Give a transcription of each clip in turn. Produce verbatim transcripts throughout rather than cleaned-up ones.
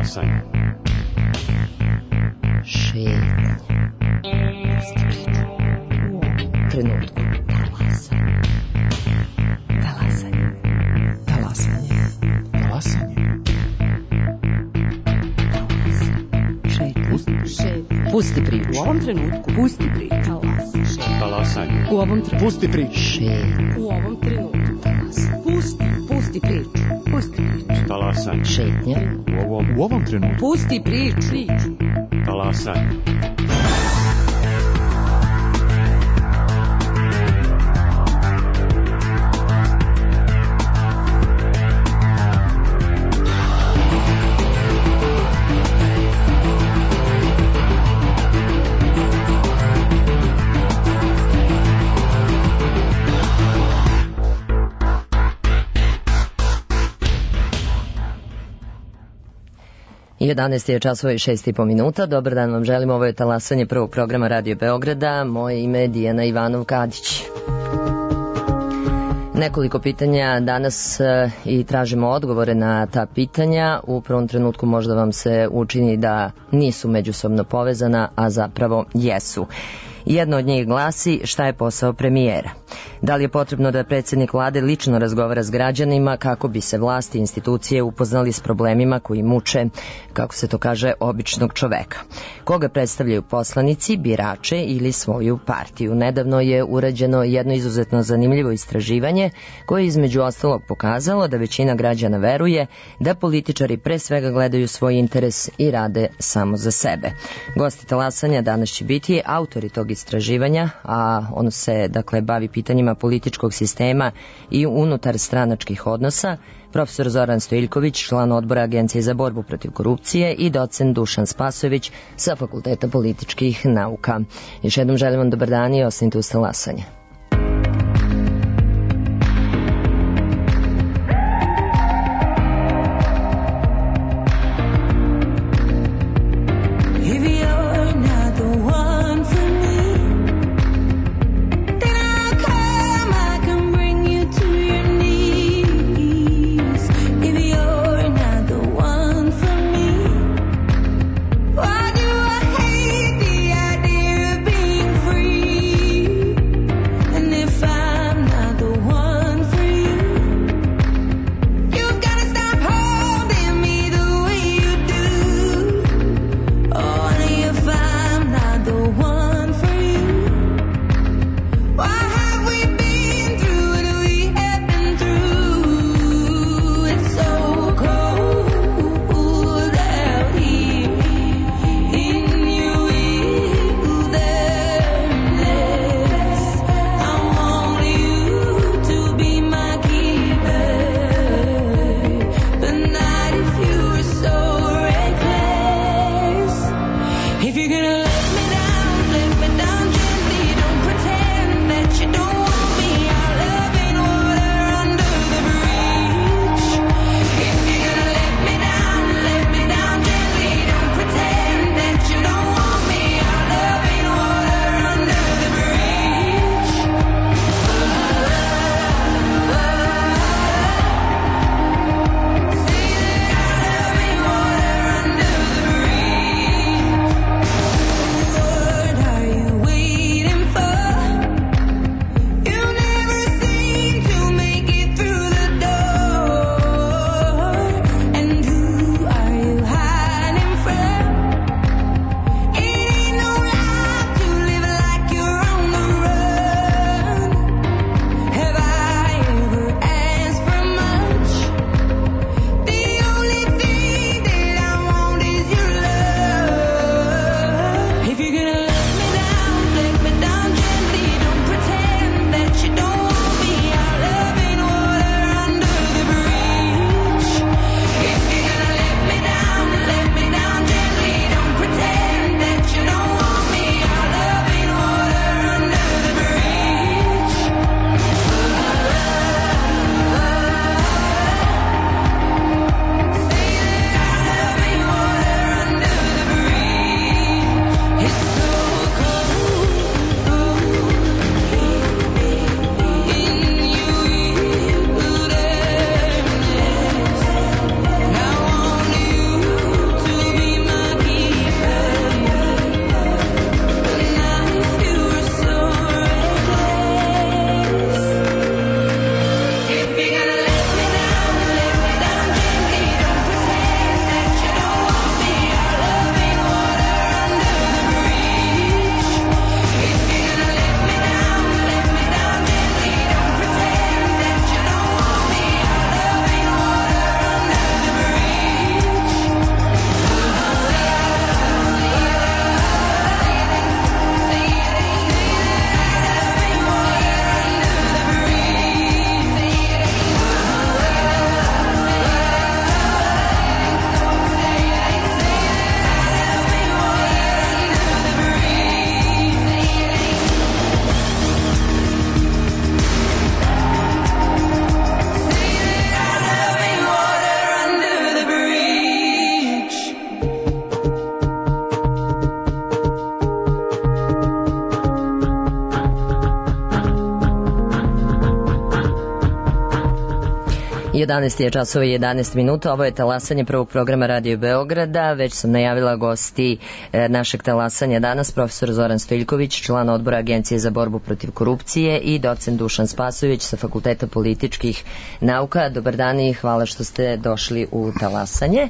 Talasanje. Šetnje. Trenutku. Talasanje. Talasanje. Talasanje. Talasanje. Šetnje. Pusti priču. U ovom trenutku. Pusti priču. Talasanje. U ovom trenutku. Pusti priču. Šetnje. U ovom trenutku. Pusti. Pusti priču. Pusti priču. Talasanje. Šetnje. U ovom, u ovom trenutku. Pusti priču. Talasanje. jedanaest je časova i šest i po minuta. Dobar dan vam želim, ovo je talasanje prvog programa Radio Beograda. Moje ime je Dijana Ivanov-Kadić. Nekoliko pitanja danas i tražimo odgovore na ta pitanja. U prvom trenutku možda vam se učini da nisu međusobno povezana, a zapravo jesu. Jedno od njih glasi: šta je posao premijera? Da li je potrebno da predsjednik vlade lično razgovara s građanima kako bi se vlasti i institucije upoznali s problemima koji muče, kako se to kaže, običnog čoveka? Koga predstavljaju poslanici, birače ili svoju partiju? Nedavno je urađeno jedno izuzetno zanimljivo istraživanje koje je između ostalog pokazalo da većina građana veruje da političari pre svega gledaju svoj interes i rade samo za sebe. Gosti talasanja danas će biti autori tog istraživanja, a ono se dakle bavi pitanjima političkog sistema i unutar stranačkih odnosa. Profesor Zoran Stojiljković, član odbora Agencije za borbu protiv korupcije, i docent Dušan Spasojević sa Fakulteta političkih nauka. Još jednom želim vam dobar dan i ostanite uz talasanje. jedanaest je časova i jedanaest minuta, ovo je talasanje prvog programa Radio Beograda. Već sam najavila gosti e, našeg talasanja danas, profesor Zoran Stojiljković, član odbora Agencije za borbu protiv korupcije, i docent Dušan Spasojević sa Fakulteta političkih nauka. Dobar dan i hvala što ste došli u talasanje.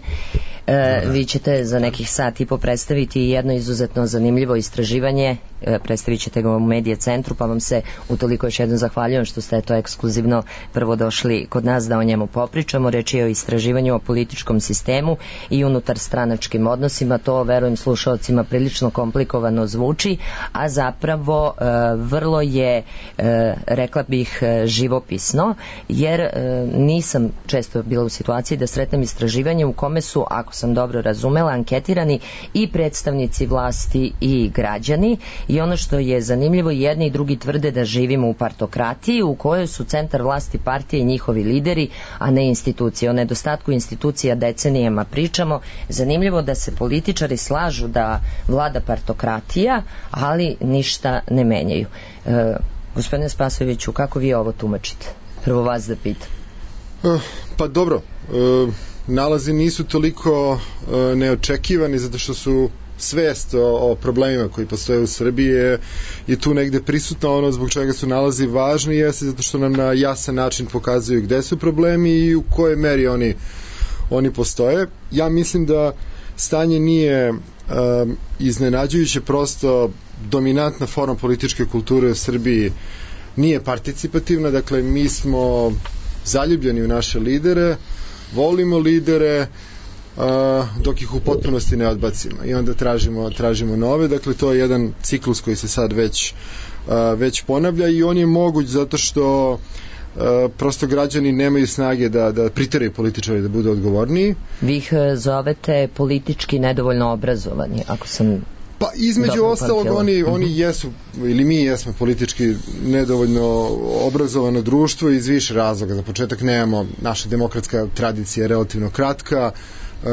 E, vi ćete za nekih sat i po predstaviti jedno izuzetno zanimljivo istraživanje, e, predstavit ćete ga u Medija centru, pa vam se utoliko još jednom zahvaljujem što ste to ekskluzivno prvo došli kod nas da o njemu popričamo. Reč je o istraživanju o političkom sistemu i unutar stranačkim odnosima. To, verujem, slušalcima prilično komplikovano zvuči, a zapravo e, vrlo je, e, rekla bih, e, živopisno, jer e, nisam često bila u situaciji da sretnem istraživanje u kome su, ako sam dobro razumela, anketirani i predstavnici vlasti i građani, i ono što je zanimljivo, jedni i drugi tvrde da živimo u partokratiji u kojoj su centar vlasti partije i njihovi lideri, a ne institucije. O nedostatku institucija decenijama pričamo. Zanimljivo da se političari slažu da vlada partokratija, ali ništa ne menjaju. E, gospodine Spasojeviću, kako vi ovo tumačite? Prvo vas da pitam. Uh, pa dobro, uh, nalazi nisu toliko uh, neočekivani, zato što su svest o, o problemima koji postoje u Srbiji je, je tu negde prisutno. Ono zbog čega su nalazi važni jeste zato što nam na jasan način pokazuju gde su problemi i u kojoj meri oni, oni postoje. Ja mislim da stanje nije um, iznenađujuće, prosto dominantna forma političke kulture u Srbiji nije participativna. Dakle, mi smo zaljubljeni u naše lidere, volimo lidere, Uh, dok ih u potpunosti ne odbacimo i onda tražimo, tražimo nove. Dakle, to je jedan ciklus koji se sad već, uh, već ponavlja i on je moguć zato što uh, prosto građani nemaju snage da, da priteraju političari da budu odgovorniji. Vi ih zovete politički nedovoljno obrazovani, ako sam... Pa između ostalog oni, oni jesu, ili mi jesmo politički nedovoljno obrazovano društvo iz više razloga. Za početak nemamo, naša demokratska tradicija je relativno kratka, Uh,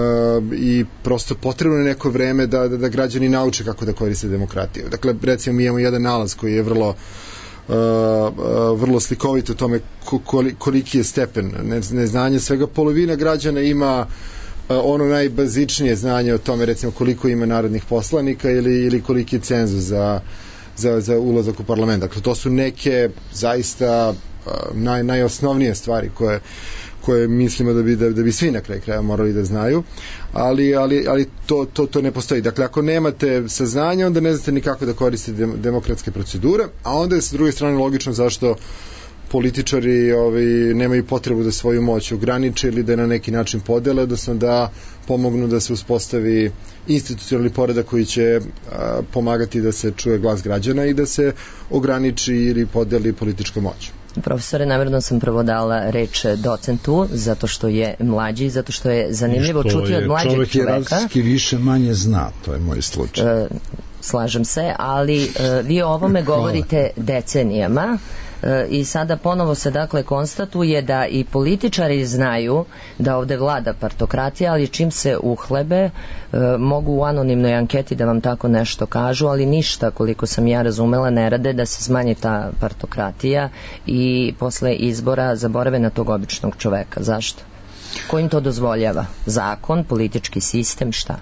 i prosto potrebno je neko vreme da, da, da građani nauče kako da koriste demokratiju. Dakle, recimo mi imamo jedan nalaz koji je vrlo uh, uh, vrlo slikovit o tome koliki je stepen neznanja. Svega polovina građana ima uh, ono najbazičnije znanje o tome, recimo koliko ima narodnih poslanika ili, ili koliki je cenzus za, za, za ulazak u parlament. Dakle, to su neke zaista uh, naj, najosnovnije stvari koje koje mislimo da bi, da, da bi svi na kraju kraja morali da znaju, ali, ali, ali to, to, to ne postoji. Dakle, ako nemate saznanja, onda ne znate ni kako da koristite demokratske procedure, a onda je sa druge strane logično zašto političari ovi, nemaju potrebu da svoju moć ograniče ili da na neki način podele, odnosno da pomognu da se uspostavi institucionalni poredak koji će a, pomagati da se čuje glas građana i da se ograniči ili podeli politička moć. Profesore, namjerno sam prvo dala reč docentu, zato što je mlađi, zato što je zanimljivo čuti od mlađeg čoveka. Čovek jerazijski više manje zna, to je moj slučaj. E, slažem se, ali e, vi o ovome govorite decenijama. E, i sada ponovo se dakle konstatuje da i političari znaju da ovde vlada partokratija, ali čim se uhlebe e, mogu u anonimnoj anketi da vam tako nešto kažu, ali ništa, koliko sam ja razumela, ne rade da se smanji ta partokratija i posle izbora zaborave na tog običnog čoveka. Zašto? Ko im to dozvoljava? Zakon, politički sistem, šta?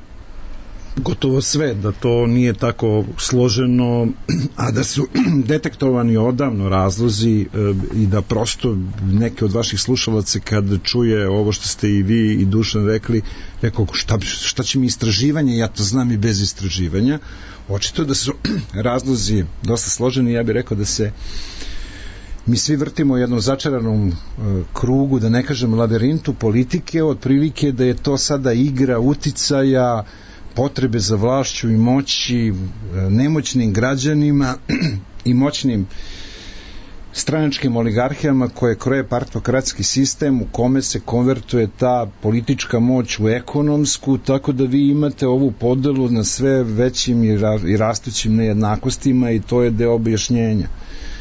Gotovo sve, da to nije tako složeno, a da su detektovani odavno razlozi i da prosto neki od vaših slušalaca kad čuje ovo što ste i vi i Dušan rekli, rekao šta, šta će mi istraživanje, ja to znam i bez istraživanja. Očito da su razlozi dosta složeni, ja bih rekao da se mi svi vrtimo u jednom začaranom krugu, da ne kažem labirintu politike, otprilike da je to sada igra uticaja, potrebe za vlašću i moći nemoćnim građanima i moćnim stranačkim oligarhijama koje kroje partokratski sistem u kome se konvertuje ta politička moć u ekonomsku, tako da vi imate ovu podelu na sve većim i rastućim nejednakostima i to je deo objašnjenja.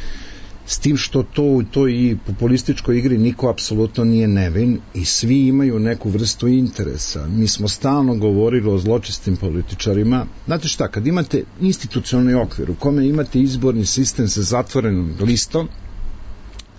S tim što to u toj i populističkoj igri niko apsolutno nije nevin i svi imaju neku vrstu interesa. Mi smo stalno govorili o zločestim političarima. Znate šta, kad imate institucionalni okvir u kome imate izborni sistem sa zatvorenom listom,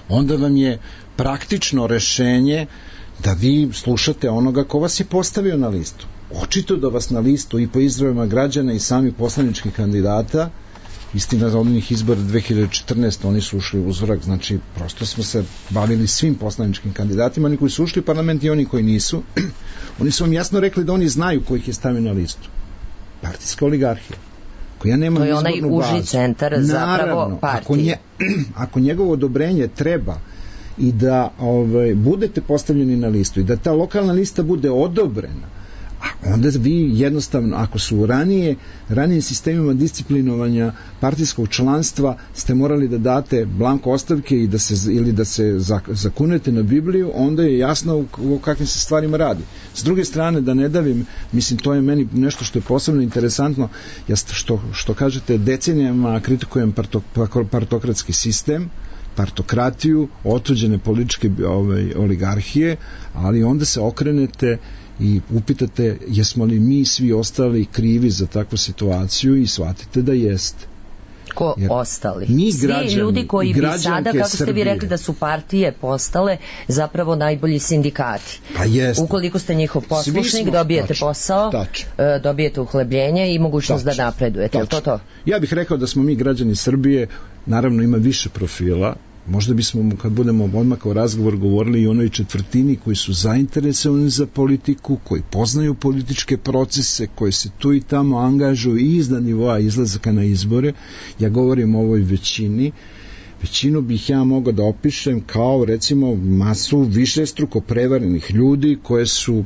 onda vam je praktično rešenje da vi slušate onoga ko vas je postavio na listu. Očito da vas na listu i po izravima građana i sami poslaničkih kandidata, istina za onih izbora dve hiljade četrnaeste. oni su ušli u uzorak, znači prosto smo se bavili svim poslaničkim kandidatima, oni koji su ušli u parlament i oni koji nisu. Oni su vam jasno rekli da oni znaju ko ih je stavio na listu. Partijska oligarhija. Ako ja nemam to je onaj uži bazu, centar zapravo partije. Ako, nje, ako njegovo odobrenje treba i da ovaj, budete postavljeni na listu i da ta lokalna lista bude odobrena, a onda vi jednostavno, ako su u ranije, ranije sistemima disciplinovanja partijskog članstva ste morali da date blanko ostavke i da se, ili da se zakunete na Bibliju, onda je jasno u, u kakvim se stvarima radi. S druge strane, da ne davim, mislim, to je meni nešto što je posebno interesantno, ja što, što kažete, decenijama kritikujem parto, partokratski sistem, partokratiju, otuđene političke ovaj, oligarhije, ali onda se okrenete i upitate jesmo li mi svi ostali krivi za takvu situaciju i shvatite da jeste. Ko jer ostali? Mi građani, svi ljudi koji bi sada, kako ste Srbije, vi rekli da su partije postale zapravo najbolji sindikati. Pa jeste. Ukoliko ste njihov poslušnik, smo, dobijete tačno, posao, tačno. dobijete uhlebljenje i mogućnost tačno, da napredujete. Je to to? Ja bih rekao da smo mi građani Srbije, naravno ima više profila, možda bismo kad budemo odmah kao razgovor govorili i onoj četvrtini koji su zainteresovani za politiku, koji poznaju političke procese, koji se tu i tamo angažuju i iznad nivoa izlazaka na izbore. Ja govorim o ovoj većini. Većinu bih ja mogao da opišem kao recimo masu višestruko prevarenih ljudi koje su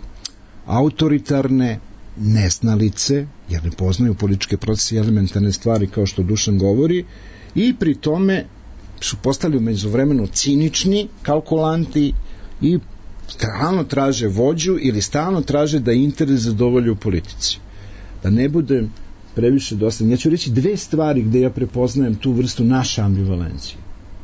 autoritarne neznalice, jer ne poznaju političke procese i elementarne stvari kao što Dušan govori, i pri tome su postali umeđu vremenu cinični, kalkulanti i stalno traže vođu ili stalno traže da interes zadovolje u politici. Da ne budem previše dosadan. Ja ću reći dve stvari gde ja prepoznajem tu vrstu naše ambivalencije.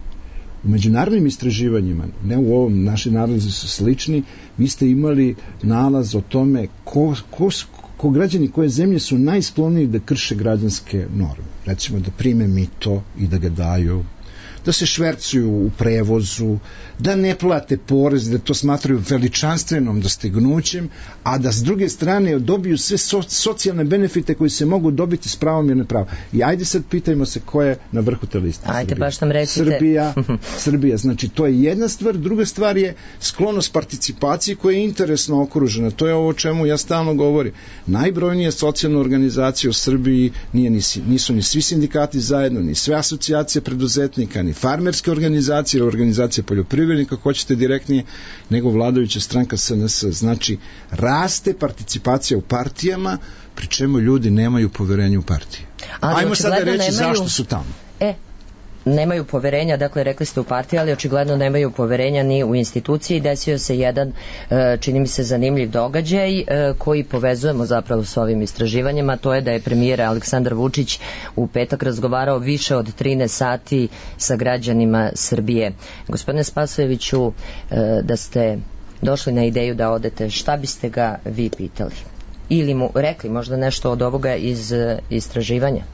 U međunarodnim istraživanjima, ne u ovom, naši nalazi su slični, vi ste imali nalaz o tome ko, ko, ko građani koje zemlje su najskloniji da krše građanske norme. Recimo da prime mito i da ga daju, da se švercuju u prevozu, da ne plate porez, da to smatraju veličanstvenom dostignućem, a da s druge strane dobiju sve so, socijalne benefite koji se mogu dobiti s pravom i nepravom. I ajde sad pitajmo se ko je na vrhu te liste. Ajde, Srbija. baš nam recite. Srbija, Srbija. Znači, to je jedna stvar. Druga stvar je sklonost participaciji koja je interesno okružena. To je ovo o čemu ja stalno govorim. Najbrojnije socijalne organizacije u Srbiji nije, nisu ni svi sindikati zajedno, ni sve asocijacije preduzetnika, ni farmerske organizacije ili organizacije poljoprivrednika, ako hoćete direktnije, nego vladajuća stranka S N S. Znači, raste participacija u partijama, pri čemu ljudi nemaju poverenja u partije. Ali ajmo sada reći nemaju... zašto su tamo. E, nemaju poverenja, dakle rekli ste u partiji, ali očigledno nemaju poverenja ni u instituciji. Desio se jedan, čini mi se, zanimljiv događaj koji povezujemo zapravo s ovim istraživanjima, to je da je premijer Aleksandar Vučić u petak razgovarao više od trinaest sati sa građanima Srbije. Gospodine Spasojeviću, da ste došli na ideju da odete, šta biste ga vi pitali? Ili mu rekli možda nešto od ovoga iz istraživanja?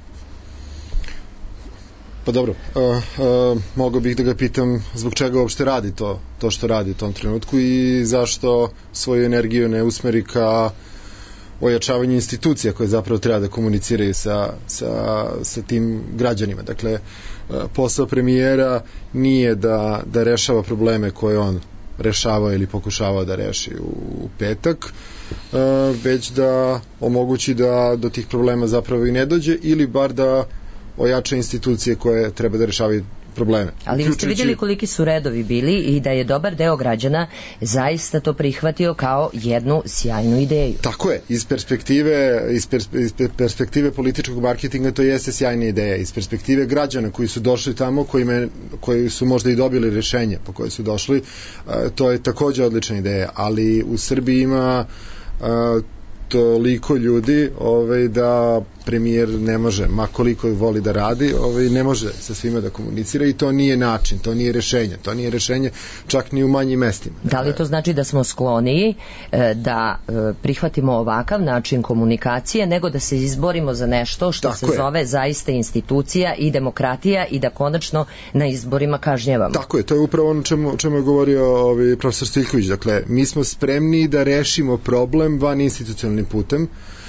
Pa dobro, uh, uh, mogao bih da ga pitam zbog čega uopšte radi to, to što radi u tom trenutku i zašto svoju energiju ne usmeri ka ojačavanju institucija koje zapravo treba da komuniciraju sa, sa, sa tim građanima. Dakle, uh, posao premijera nije da, da rešava probleme koje on rešavao ili pokušavao da reši u, u petak, uh, već da omogući da do tih problema zapravo i ne dođe ili bar da ojača institucije koje treba da rešavaju probleme. Ali vi ste vidjeli koliki su redovi bili i da je dobar deo građana zaista to prihvatio kao jednu sjajnu ideju. Tako je, iz perspektive iz, pers, iz perspektive političkog marketinga to jeste sjajna ideja, iz perspektive građana koji su došli tamo, kojima, koji su možda i dobili rešenje po koje su došli, to je takođe odlična ideja, ali u Srbiji ima toliko ljudi ovaj, da premijer ne može, ma koliko voli da radi, ovaj, ne može sa svima da komunicira i to nije način, to nije rešenje, to nije rešenje čak ni u manjim mestima. Da li to znači da smo skloniji da prihvatimo ovakav način komunikacije nego da se izborimo za nešto što se zove zaista institucija i demokratija i da konačno na izborima kažnjavamo? Tako je, to je upravo ono čemu, čemu je govorio ovaj profesor Stiljković. Dakle, mi smo spremni da rešimo problem van institucionalnim putem,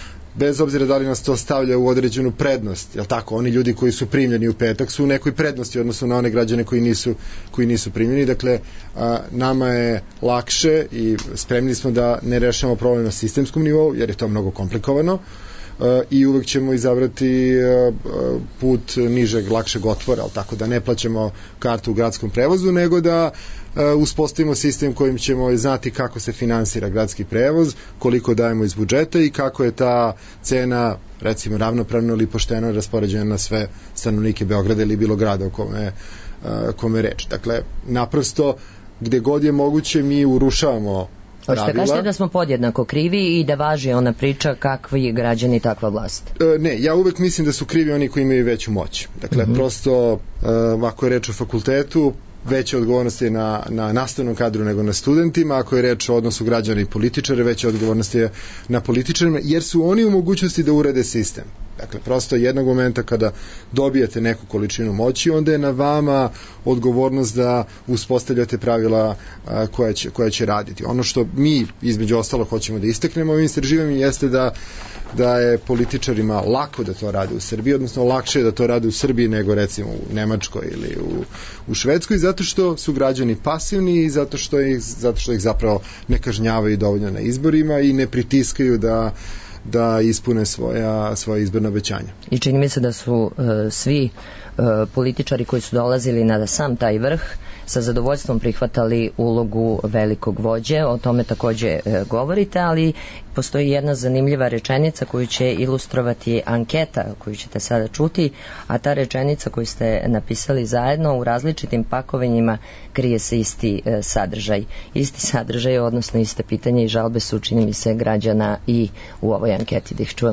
bez obzira da li nas to stavlja u određenu prednost, jel tako, oni ljudi koji su primljeni u petak su u nekoj prednosti odnosno na one građane koji nisu, koji nisu primljeni, dakle a, nama je lakše i spremni smo da ne rešavamo problem na sistemskom nivou, jer je to mnogo komplikovano a, i uvek ćemo izabrati a, a, put nižeg, lakšeg otvora, ali tako da ne plaćamo kartu u gradskom prevozu, nego da uspostavimo sistem kojim ćemo znati kako se finansira gradski prevoz, koliko dajemo iz budžeta i kako je ta cena recimo ravnopravno ili pošteno raspoređena na sve stanovnike Beograda ili bilo grada o kome, kome reč. Dakle, naprosto gde god je moguće mi urušavamo pravila. Hoćete kažete da smo podjednako krivi i da važi ona priča kakvi građani takva vlast? E, ne, ja uvek mislim da su krivi oni koji imaju veću moć. Dakle, mm-hmm. prosto e, ako je reč o fakultetu, veća odgovornost je na, na nastavnom kadru nego na studentima, ako je reč o odnosu građana i političara, veća odgovornost je na političarima, jer su oni u mogućnosti da urede sistem. Dakle, prosto jednog momenta kada dobijete neku količinu moći, onda je na vama odgovornost da uspostavljate pravila a, koja, će, koja će raditi. Ono što mi, između ostalo, hoćemo da istaknemo ovim istraživanjem jeste da da je političarima lako da to rade u Srbiji, odnosno lakše je da to rade u Srbiji nego recimo u Nemačkoj ili u, u Švedskoj, zato što su građani pasivni i zato što ih, zato što ih zapravo ne kažnjavaju dovoljno na izborima i ne pritiskaju da da ispune svoja, svoja izborna obećanja. I čini mi se da su uh, svi uh, političari koji su dolazili na sam taj vrh sa zadovoljstvom prihvatali ulogu velikog vođe, o tome takođe uh, govorite, ali postoji jedna zanimljiva rečenica koju će ilustrovati anketa koju ćete sada čuti, a ta rečenica koju ste napisali zajedno u različitim pakovanjima krije se isti uh, sadržaj. Isti sadržaj, odnosno iste pitanje i žalbe su, čini mi se, građana i u ovoj anketi, da ih čujemo.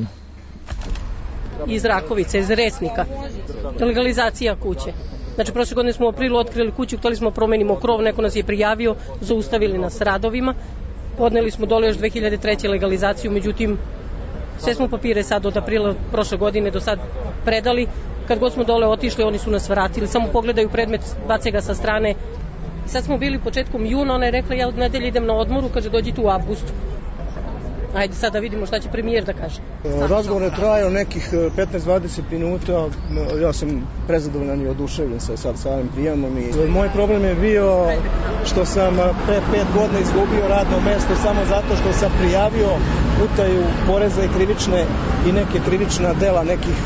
Iz Rakovice, iz Resnika. Legalizacija kuće. Znači, prošle godine smo u aprilu otkrili kuću, htjeli smo promenimo krov, neko nas je prijavio, zaustavili nas radovima. Podneli smo dole još dve hiljade treće legalizaciju, međutim, sve smo papire sad od aprila prošle godine do sad predali. Kad god smo dole otišli, oni su nas vratili, samo pogledaju predmet, bace ga sa strane. Sad smo bili početkom juna, ona je rekla, ja od nedelje idem na odmoru, kaže, dođite u avgustu. Ajde sad da vidimo šta će premijer da kaže. Razgovor je trajao nekih petnaest do dvadeset minuta, ja sam prezadovoljan i oduševljen sa sad samim prijemom. I moj problem je bio što sam pre pet godina izgubio radno mesto samo zato što sam prijavio utaju poreza i krivične i neke krivična dela nekih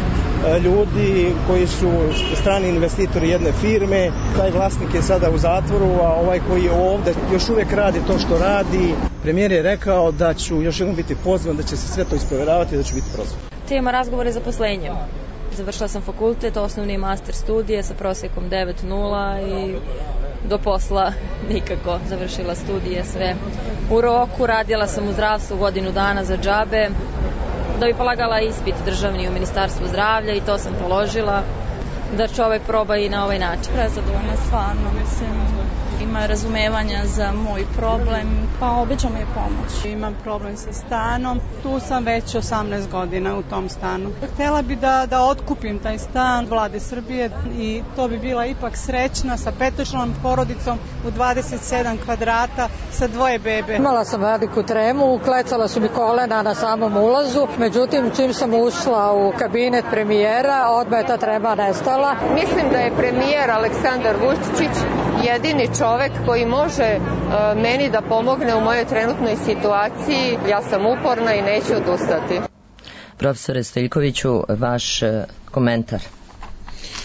ljudi koji su strani investitori jedne firme. Taj vlasnik je sada u zatvoru, a ovaj koji je ovde još uvek radi to što radi. Premijer je rekao da ću još jednom biti pozvan, da će se sve to isproveravati i da ću biti prozvan. Tema razgovora je zaposlenjem. Završila sam fakultet, osnovni master studije sa prosekom devet nula i do posla nikako. Završila studije sve u roku, radila sam u zdravstvu godinu dana za džabe, da bi polagala ispit državni u Ministarstvu zdravlja i to sam položila, da čovek proba i na ovaj način. Prezadovoljna, stvarno, mislim, ima razumevanja za moj problem, pa obično mi je pomoć. Imam problem sa stanom, tu sam već osamnaest godina u tom stanu. Htela bi da, da otkupim taj stan Vlade Srbije i to bi bila ipak srećna sa petočlanom porodicom u dvadeset sedam kvadrata sa dvoje bebe. Imala sam veliku tremu, klecala su mi kolena na samom ulazu, međutim čim sam ušla u kabinet premijera, odmah je ta trema nestala. Mislim da je premijer Aleksandar Vučić jedini čovek koji može uh, meni da pomogne u mojoj trenutnoj situaciji. Ja sam uporna i neću odustati. Profesore Stiljkoviću, vaš uh, komentar?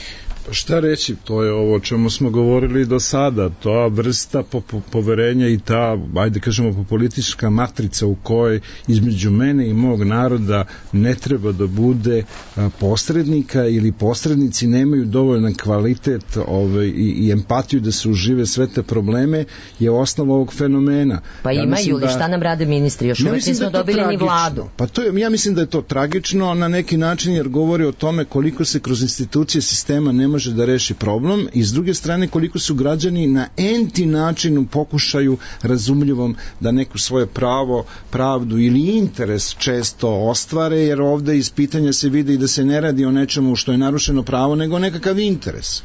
Šta reći, to je ovo o čemu smo govorili do sada, ta vrsta po, po, poverenja i ta, ajde kažemo, politička matrica u kojoj između mene i mog naroda ne treba da bude a, posrednika ili posrednici nemaju dovoljan kvalitet ovaj, i, i empatiju da se užive sve te probleme, je osnova ovog fenomena. Pa ja imaju li da, šta nam rade ministri, još ja uvijek nismo da dobili tragično. Ni vladu. Pa to je, ja mislim da je to tragično na neki način jer govori o tome koliko se kroz institucije sistema ne može da reši problem i s druge strane koliko su građani na enti način u pokušaju razumljivom da neku svoje pravo, pravdu ili interes često ostvare, jer ovde iz pitanja se vidi i da se ne radi o nečemu što je narušeno pravo, nego nekakav interes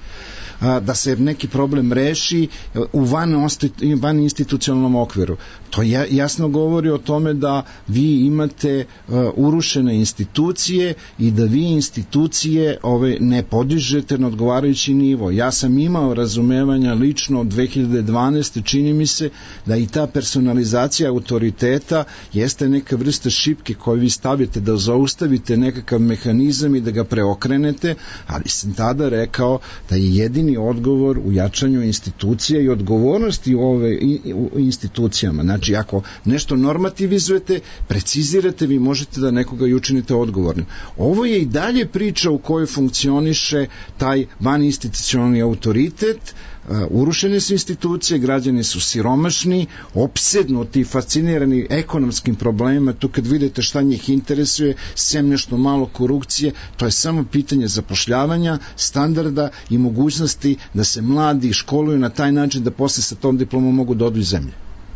da se neki problem reši u van, van institucionalnom okviru. To jasno govori o tome da vi imate uh, urušene institucije i da vi institucije ove ne podižete na odgovarajući nivo. Ja sam imao razumevanja lično od dve hiljade dvanaeste čini mi se da i ta personalizacija autoriteta jeste neka vrsta šipke koju vi stavite da zaustavite nekakav mehanizam i da ga preokrenete, ali sam tada rekao da je jedini odgovor u jačanju institucija i odgovornosti u ove u institucijama. Znači, ako nešto normativizujete, precizirate, vi možete da nekoga i učinite odgovornim. Ovo je i dalje priča u kojoj funkcioniše taj vaninstitucionalni autoritet. Uh, urušene su institucije, građani su siromašni, opsednuti, fascinirani ekonomskim problemima, tu kad vidite šta njih interesuje, sem nešto malo korupcije, to je samo pitanje zapošljavanja, standarda i mogućnosti da se mladi školuju na taj način da posle sa tom diplomom mogu da odu iz zemlje.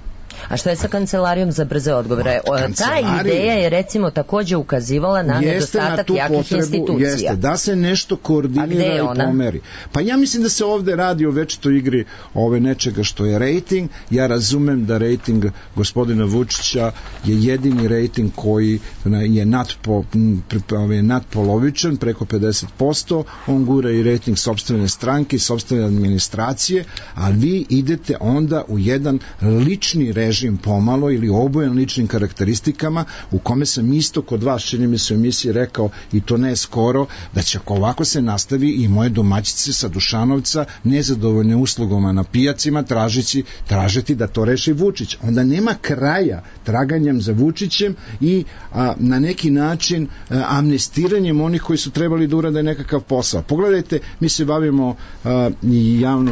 A šta je sa kancelarijom za brze odgovore? Ta ideja je recimo takođe ukazivala na nedostatak na jakih potrebu, institucija. Jeste, da se nešto koordinira i pomeri. Pa ja mislim da se ovde radi o večitoj igri ove nečega što je rejting. Ja razumem da rejting gospodina Vučića je jedini rejting koji je nadpo, nadpolovičan, preko pedeset posto. On gura i rejting sopstvene stranke, sopstvene administracije, a vi idete onda u jedan lični režim pomalo ili obojen ličnim karakteristikama u kome sam isto kod vas, čini mi se u emisiji rekao i to ne skoro, da će ako ovako se nastavi i moje domaćice sa Dušanovca nezadovoljne uslugama na pijacima tražići, tražiti da to reši Vučić. Onda nema kraja traganjem za Vučićem i a, na neki način a, amnestiranjem onih koji su trebali da urade nekakav posao. Pogledajte, mi se bavimo a, javno,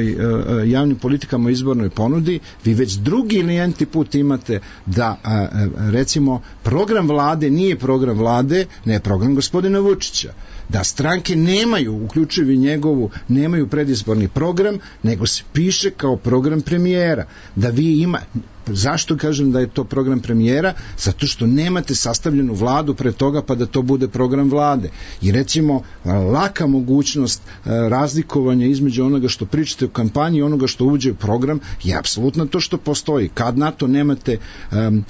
a, javnim politikama o izbornoj ponudi, vi već drugi ili enti put imate da a, recimo program vlade nije program vlade, ne je program gospodina Vučića, da stranke nemaju, uključivi njegovu, nemaju predizborni program, nego se piše kao program premijera, da vi ima. Zašto kažem da je to program premijera? Zato što nemate sastavljenu vladu pre toga pa da to bude program vlade. I recimo laka mogućnost razlikovanja između onoga što pričate u kampanji i onoga što uđe u program je apsolutno to što postoji. Kad na to nemate um,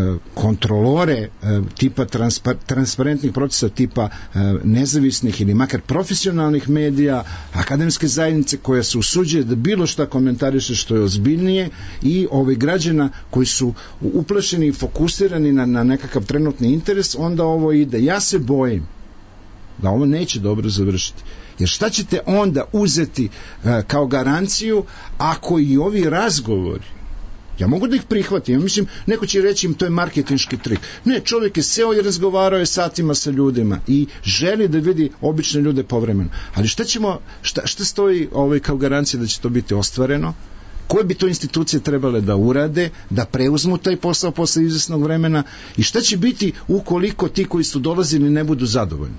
kontrolore um, tipa transpar, transparentnih procesa tipa um, nezavisnih ili makar profesionalnih medija, akademske zajednice koja se usuđuje da bilo šta komentariše što je ozbiljnije i ovaj građana koji su uplašeni i fokusirani na, na nekakav trenutni interes, onda ovo ide. Ja se bojim da ovo neće dobro završiti. Jer šta ćete onda uzeti uh, kao garanciju ako i ovi razgovori, ja mogu da ih prihvatim, ja mislim, neko će reći im to je marketinški trik. Ne, čovjek je seo i razgovarao je satima sa ljudima i želi da vidi obične ljude povremeno. Ali šta ćemo, šta, šta stoji ovaj, kao garancija da će to biti ostvareno? Koje bi to institucije trebale da urade, da preuzmu taj posao posle izvesnog vremena i šta će biti ukoliko ti koji su dolazili ne budu zadovoljni?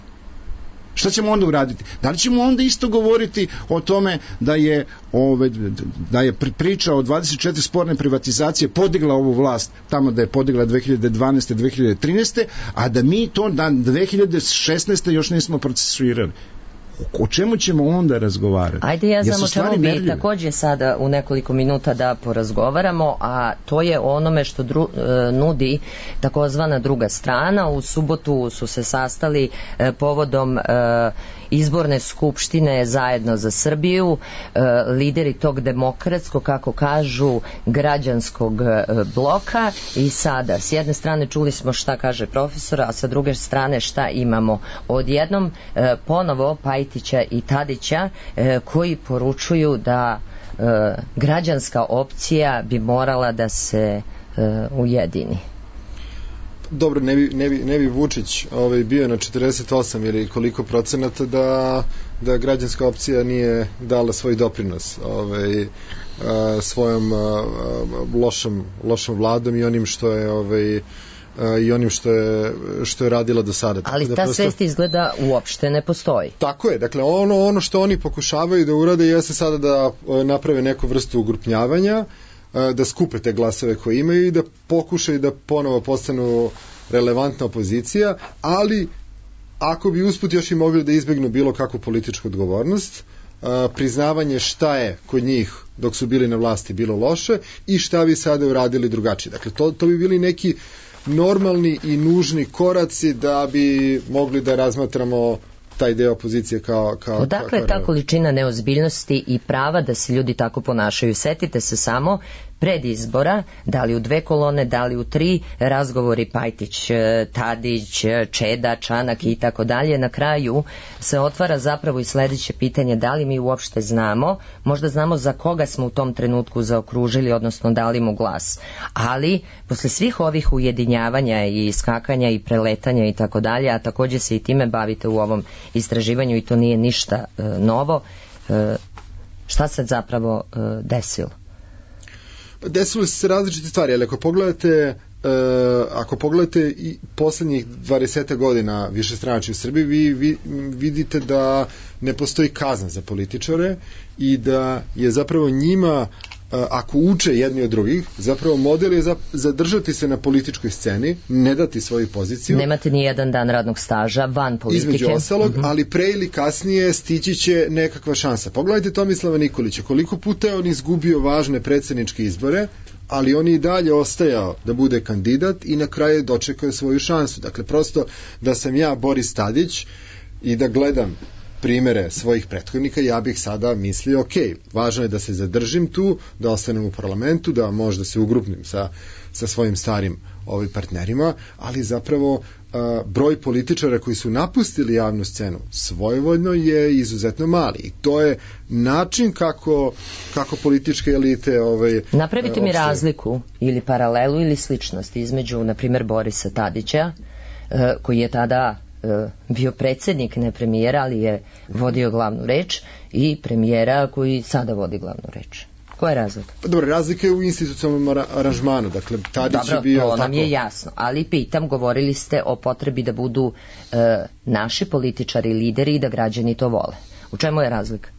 Šta ćemo onda uraditi? Da li ćemo onda isto govoriti o tome da je, ove, da je priča o dvadeset četiri sporne privatizacije podigla ovu vlast tamo da je podigla dve hiljade dvanaeste dve hiljade trinaeste, a da mi to da dve hiljade šesnaeste još nismo procesuirali? O čemu ćemo onda razgovarati? Ajde, ja znam o čemu bi takođe sada u nekoliko minuta da porazgovaramo, a to je onome što dru, e, nudi takozvana druga strana. U subotu su se sastali e, povodom e, izborne skupštine Zajedno za Srbiju, e, lideri tog demokratskog, kako kažu, građanskog e, bloka i sada s jedne strane čuli smo šta kaže profesor, a sa druge strane šta imamo. Odjednom e, ponovo, pa i Pajtića i Tadića e, koji poručuju da e, građanska opcija bi morala da se e, ujedini. Dobro, ne bi, ne bi, ne bi Vučić ovaj, bio na četrdeset osam ili koliko procenata da, da građanska opcija nije dala svoj doprinos ovaj, a, svojom a, lošom, lošom vladom i onim što je ovaj, a, i onim što je, što je radila do sada. Ali da ta prosto, svest izgleda uopšte ne postoji. Tako je, dakle ono, ono što oni pokušavaju da urade jeste sada da naprave neku vrstu ugrupnjavanja, da skupe te glasove koje imaju i da pokušaju da ponovo postanu relevantna opozicija, ali ako bi usput još i mogli da izbegnu bilo kakvu političku odgovornost, priznavanje šta je kod njih dok su bili na vlasti bilo loše i šta bi sada uradili drugačije. Dakle, to, to bi bili neki normalni i nužni koraci da bi mogli da razmatramo taj deo opozicije kao... kao Odakle je ta količina neozbiljnosti i prava da se ljudi tako ponašaju? Setite se samo pred izbora, da li u dve kolone, da li u tri, razgovori Pajtić, Tadić, Čeda, Čanak i tako dalje. Na kraju se otvara zapravo i sledeće pitanje, da li mi uopšte znamo, možda znamo za koga smo u tom trenutku zaokružili, odnosno dali mu glas. Ali, posle svih ovih ujedinjavanja i skakanja i preletanja i tako dalje, a takođe se i time bavite u ovom istraživanju i to nije ništa e, novo, e, šta se zapravo e, desilo? Desilo se različite stvari, ali ako pogledate uh, ako pogledate i poslednjih dvadeset godina višestranačja u Srbiji, vi, vi vidite da ne postoji kazna za političare i da je zapravo njima ako uče jedni od drugih, zapravo model je zadržati se na političkoj sceni, ne dati svoju poziciju. Nemate ni jedan dan radnog staža van politike. Između ostalog, uh-huh. ali pre ili kasnije stići će nekakva šansa. Pogledajte Tomislava Nikolića, koliko puta je on izgubio važne predsjedničke izbore, ali on je i dalje ostajao da bude kandidat i na kraju dočekao svoju šansu. Dakle, prosto da sam ja Boris Tadić i da gledam primere svojih prethodnika, ja bih sada mislio, ok, važno je da se zadržim tu, da ostanem u parlamentu, da možda se ugrupnim sa, sa svojim starim ovim partnerima, ali zapravo a, broj političara koji su napustili javnu scenu svojevoljno je izuzetno mali. I to je način kako, kako političke elite ovaj, napravite mi razliku ili paralelu ili sličnost između, na primjer, Borisa Tadića, koji je tada bio predsjednik, ne premijera, ali je vodio glavnu reč, i premijera koji sada vodi glavnu reč. Koja je razlika? Pa dobro, razlika je u institucionalnom aranžmanu. Dakle, Tadić dobro, je bio... to nam tako... je jasno, ali pitam, govorili ste o potrebi da budu e, naši političari lideri i da građani to vole. U čemu je razlika?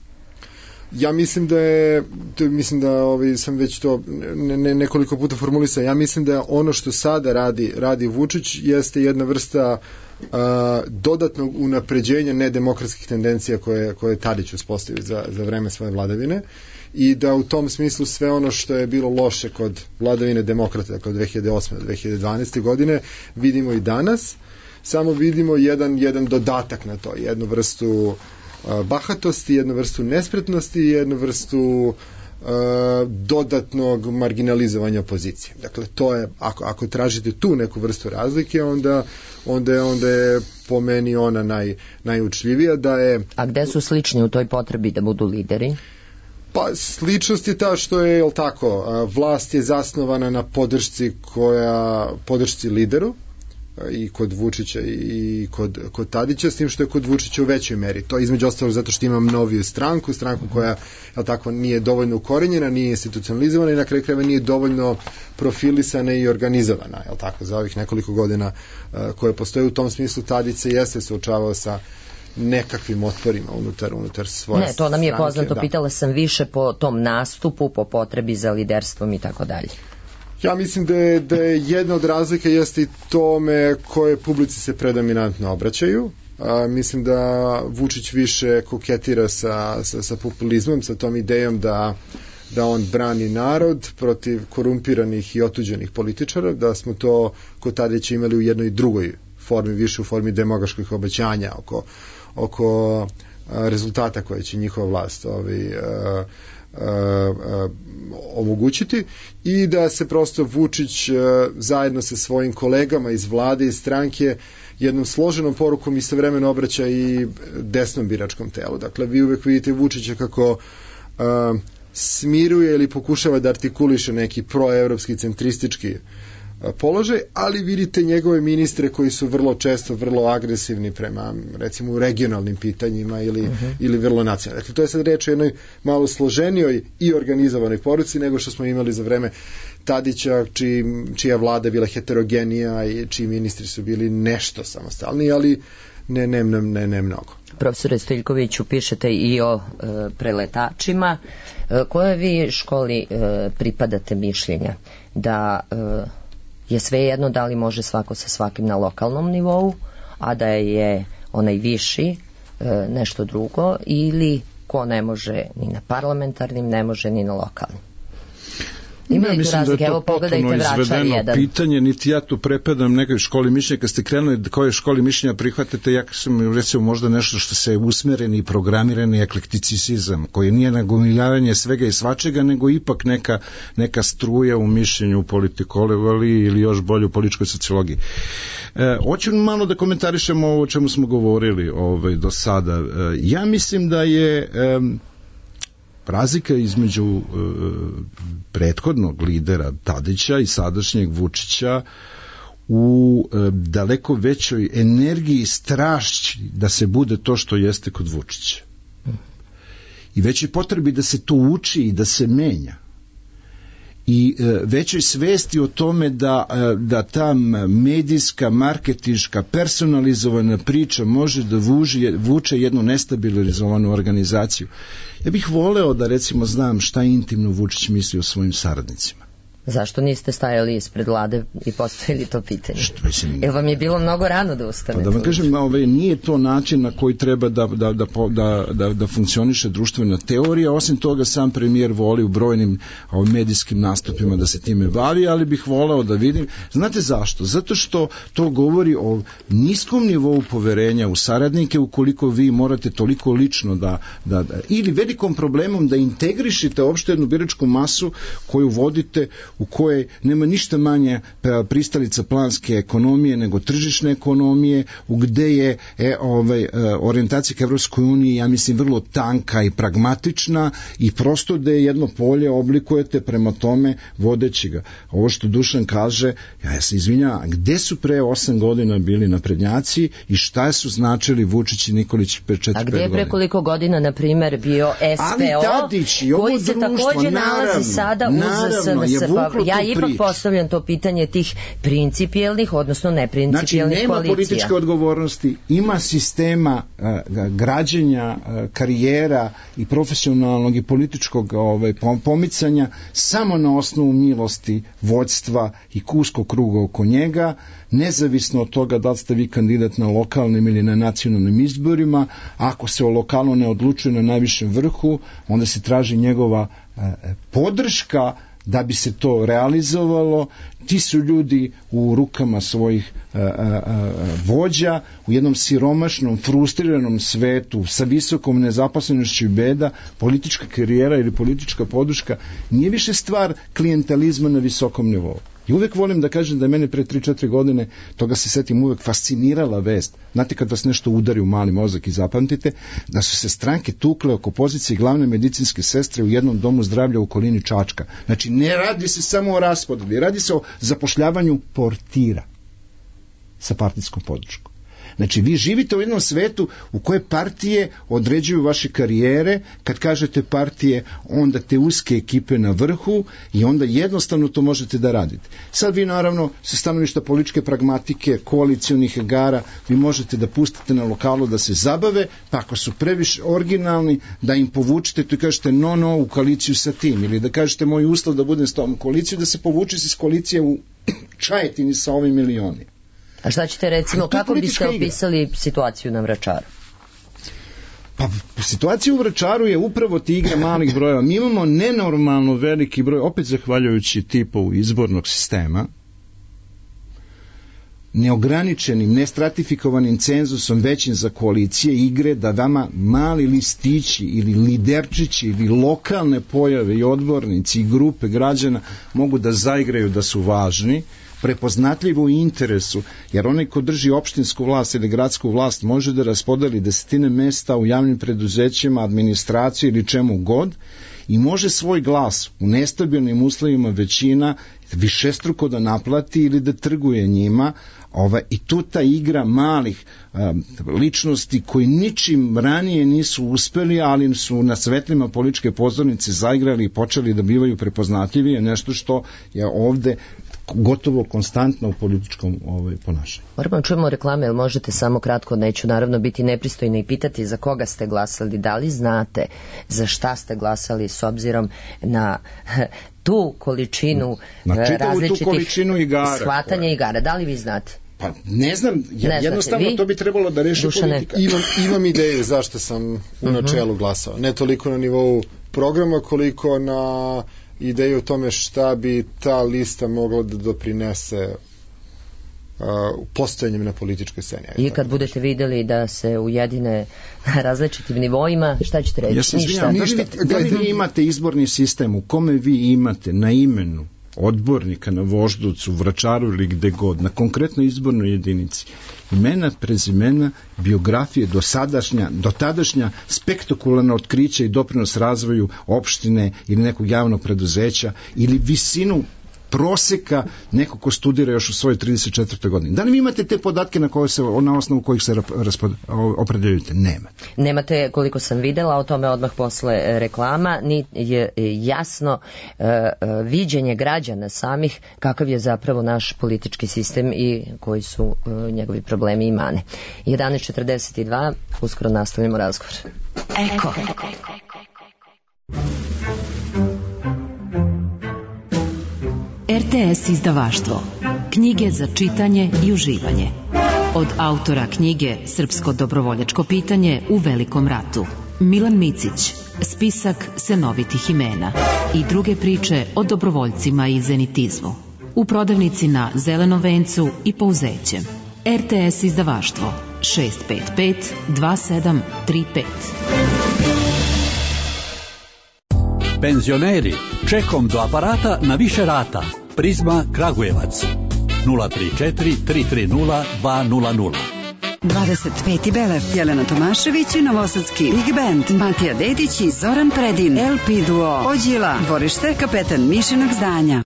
Ja mislim da je, to, mislim da ovaj, sam već to ne, ne, nekoliko puta formulisao, ja mislim da ono što sada radi, radi Vučić jeste jedna vrsta a, dodatnog unapređenja nedemokratskih tendencija koje, koje je Tadić uspostavio za, za vreme svoje vladavine i da u tom smislu sve ono što je bilo loše kod vladavine demokrata, dakle od dve hiljade osme do dve hiljade dvanaeste godine, vidimo i danas, samo vidimo jedan, jedan dodatak na to, jednu vrstu bahatosti, jednu vrstu nespretnosti i jednu vrstu uh, dodatnog marginalizovanja opozicije. Dakle, to je, ako, ako tražite tu neku vrstu razlike, onda, onda, je, onda je po meni ona naj, najučljivija da je... A gde su slični u toj potrebi da budu lideri? Pa sličnost je ta što je, jel tako, vlast je zasnovana na podršci koja, podršci lideru, i kod Vučića i kod, kod Tadića, s tim što je kod Vučića u većoj meri. To između ostalog zato što imam noviju stranku, stranku koja je tako, nije dovoljno ukorenjena, nije institucionalizovana i na kraju krajeva nije dovoljno profilisana i organizovana, je tako, za ovih nekoliko godina uh, koje postoje. U tom smislu Tadić se jeste suočavao sa nekakvim otporima unutar, unutar svoje stranke. Ne, to nam je poznato, da. Pitala sam više po tom nastupu, po potrebi za liderstvom i tako dalje. Ja mislim da je, da je jedna od razlika jeste i tome koje publici se predominantno obraćaju. A, mislim da Vučić više koketira sa, sa, sa populizmom, sa tom idejom da, da on brani narod protiv korumpiranih i otuđenih političara, da smo to kod Tadića imali u jednoj drugoj formi, više u formi demagoških obećanja oko, oko a, rezultata koje će njihova vlast ovaj, a, omogućiti i da se prosto Vučić zajedno sa svojim kolegama iz vlade i stranke jednom složenom porukom istovremeno obraća i desnom biračkom telu. Dakle, vi uvek vidite Vučića kako uh, smiruje ili pokušava da artikuliše neki proevropski centristički položaj, ali vidite njegove ministre koji su vrlo često vrlo agresivni prema recimo regionalnim pitanjima ili, uh-huh. ili vrlo nacionalnim. Dakle, to je sad reč o jednoj malo složenijoj i organizovanoj poruci nego što smo imali za vreme Tadića, čiji, čija vlada bila heterogenija i čiji ministri su bili nešto samostalni, ali ne, ne, ne, ne, ne mnogo. Profesore Stojiljkoviću, pišete i o e, preletačima. E, koje vi školi e, pripadate mišljenja? Da e, je sve jedno da li može svako sa svakim na lokalnom nivou, a da je onaj viši e, nešto drugo, ili ko ne može ni na parlamentarnim, ne može ni na lokalnim? Ima li tu razlike? Evo pogledajte Vračar jedan. Pitanje, niti ja tu prepadam nekoj školi mišljenja. Kad ste krenuli koje školi mišljenja prihvatate, ja sam recimo možda nešto što se usmereni i programirani eklekticizam, koji nije nagomiljavanje svega i svačega, nego ipak neka, neka struja u mišljenju u politikologi ili još bolje u političkoj sociologiji. E, hoću malo da komentarišemo ovo o čemu smo govorili ovaj, do sada. E, ja mislim da je e, razlika između e, prethodnog lidera Tadića i sadašnjeg Vučića u e, daleko većoj energiji i strašći da se bude to što jeste kod Vučića. I većoj potrebi da se to uči i da se menja. I e, većoj svesti o tome da, e, da ta medijska, marketinška, personalizovana priča može da vuži, vuče jednu nestabilizovanu organizaciju. Ja bih voleo da recimo znam šta intimno Vučić misli o svojim saradnicima. Zašto niste stajali ispred vlade i postavili to pitanje? Što mislim? Jer vam je bilo mnogo rano da ustanete. Pa da vam kažem, ove, nije to način na koji treba da, da, da, da, da, da funkcioniše društvena teorija. Osim toga, sam premijer voli u brojnim ovim medijskim nastupima da se time bavi, ali bih voleo da vidim. Znate zašto? Zato što to govori o niskom nivou poverenja u saradnike, ukoliko vi morate toliko lično da, da, da ili velikom problemom da integrišite opšte jednu biračku masu koju vodite, u kojoj nema ništa manje pristalica planske ekonomije nego tržišne ekonomije, u gde je e, ovaj, orijentacija ka Evropskoj uniji, ja mislim, vrlo tanka i pragmatična i prosto da je jedno polje oblikujete prema tome vodeći ga. Ovo što Dušan kaže, ja se izvinjavam, gde su pre osam godina bili naprednjaci i šta su značili Vučić i Nikolić pre četiri pet godina? A gde je pre koliko godina, na primer, bio S P O, Tadić, koji se društvo, takođe naravno, nalazi sada uz S N S? Ja ipak prič. postavljam to pitanje tih principijelnih, odnosno neprincipijelnih znači, nema koalicija. Političke odgovornosti, ima sistema uh, građenja, uh, karijera i profesionalnog i političkog ovaj, pomicanja samo na osnovu milosti, vođstva i uskog kruga oko njega, nezavisno od toga da li ste vi kandidat na lokalnim ili na nacionalnim izborima. Ako se o lokalu ne odlučuje na najvišem vrhu, onda se traži njegova uh, podrška da bi se to realizovalo. Ti su ljudi u rukama svojih a, a, a, vođa u jednom siromašnom, frustriranom svetu sa visokom nezaposlenošću i beda. Politička karijera ili politička podrška nije više stvar klijentalizma na visokom nivou. I uvek volim da kažem da je mene pre tri četiri godine, toga se setim, uvek fascinirala vest. Znate kad vas nešto udari u mali mozak i zapamtite, da su se stranke tukle oko pozicije glavne medicinske sestre u jednom domu zdravlja u okolini Čačka. Znači, ne radi se samo o raspodeli, radi se o zapošljavanju portira sa partijskom podrškom. Znači, vi živite u jednom svetu u koje partije određuju vaše karijere. Kad kažete partije, onda te uske ekipe na vrhu i onda jednostavno to možete da radite. Sad vi naravno sa stanovišta političke pragmatike, koalicionih igara, vi možete da pustite na lokalu da se zabave, pa ako su previše originalni, da im povučete to i kažete no, no, u koaliciju sa tim. Ili da kažete moj uslov da budem s tom koaliciju, da se povuče iz koalicije u Čajetini sa ovim milioni. A šta ćete recimo, kako biste opisali igra. situaciju na Vračaru? Pa situacija u Vračaru je upravo ti igra malih brojeva. Mi imamo nenormalno veliki broj, opet zahvaljujući tipu izbornog sistema, neograničenim, nestratifikovanim cenzusom većim za koalicije igre, da vama mali listići ili liderčići ili lokalne pojave i odbornici i grupe građana mogu da zaigraju da su važni, prepoznatljivo u interesu, jer onaj ko drži opštinsku vlast ili gradsku vlast može da raspodeli desetine mesta u javnim preduzećima, administraciji ili čemu god, i može svoj glas u nestabilnim uslovima većina višestruko da naplati ili da trguje njima, ovaj, i tu ta igra malih um, ličnosti koji ničim ranije nisu uspeli, ali su na svetlima političke pozornice zaigrali i počeli da bivaju prepoznatljivi, je nešto što je ovde gotovo konstantno u političkom ovaj, ponašanju. Moramo čujemo reklame, ali možete samo kratko, neću naravno biti nepristojno i pitati za koga ste glasali, da li znate za šta ste glasali s obzirom na tu količinu na različitih tu količinu igara, shvatanja koja... igara. Da li vi znate? Pa ne znam, ja, ne jednostavno to bi trebalo da reši Dušane. Politika. Imam, imam ideju zašto sam u načelu glasao. Ne toliko na nivou programa, koliko na ideju o tome šta bi ta lista mogla da doprinese uh, postojanjem na političkoj sceni. I kad budete videli da se ujedine na različitim nivoima, šta ćete reći? Ja sam ništa. Ništa. Da li vi imate izborni sistem u kome vi imate na imenu odbornika na Voždovcu, Vračaru ili gde god, na konkretnoj izbornoj jedinici, imena, prezimena, biografije, dosadašnja, dotadašnja spektakularna otkrića i doprinos razvoju opštine ili nekog javnog preduzeća ili visinu proseka neko ko studira još u svojoj trideset četvrtoj godini. Da li vi imate te podatke na, koje se, na osnovu kojih se opredeljujete? Nemate. Nemate, koliko sam videla, o tome odmah posle reklama, ni je jasno uh, viđenje građana samih kakav je zapravo naš politički sistem i koji su uh, njegovi problemi i mane. jedanaest četrdeset dva, uskoro nastavljamo razgovor. Eko. R T S izdavaštvo. Knjige za čitanje i uživanje. Od autora knjige Srpsko dobrovoljačko pitanje u Velikom ratu. Milan Micić, spisak senovitih imena i druge priče o dobrovoljcima i zenitizmu. U prodavnici na Zelenom vencu i Pouzećem. R T S izdavaštvo šest pet pet dva sedam tri pet. Penzioneri, čekom do aparata na više rata. Prizma Kragujevac nula tri četiri tri tri nula dva nula nula. dvadeset peti Belev, Jelena Tomašević i Novosadski Big Band, Matija Dedić i Zoran Predin, L P Duo, Ođila, dvorište Kapetan Mišinog zdanja.